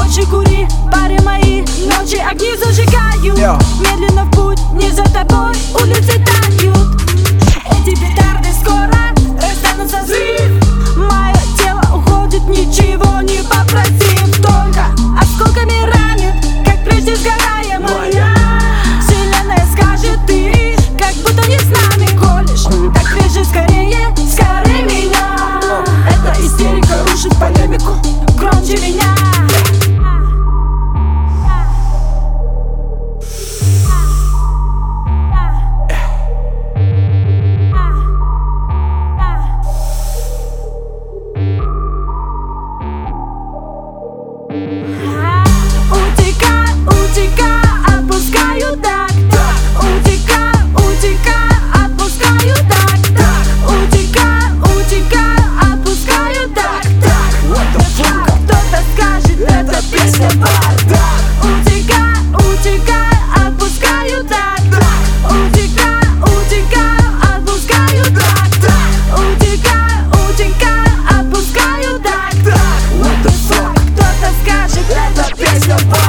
Больше кури, пары мои, ночи огни зажигают. Медленно в путь, не за тобой, улицы тают. Эти петарды скоро расстанутся взрыв. Мое тело уходит, ничего не попросив. Только осколками ранит, как прежде сгорая моя. Вселенная скажет, ты как будто не с нами колешь. Так прежде скорее, скорее меня. Эта истерика рушит полемику громче меня.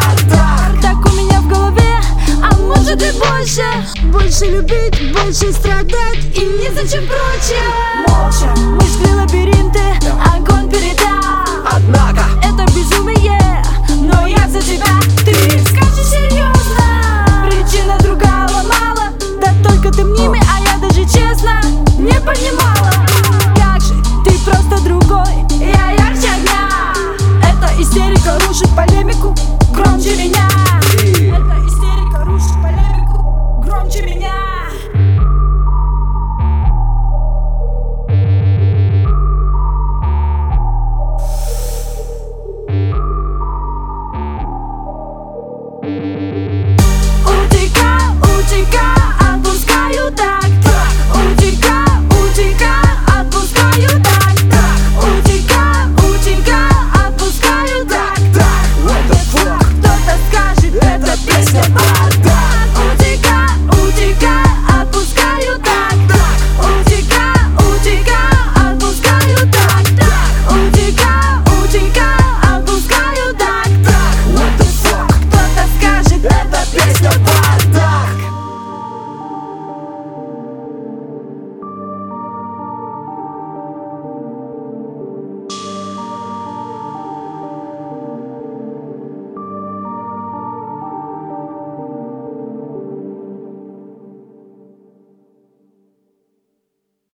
Больше любить, больше страх.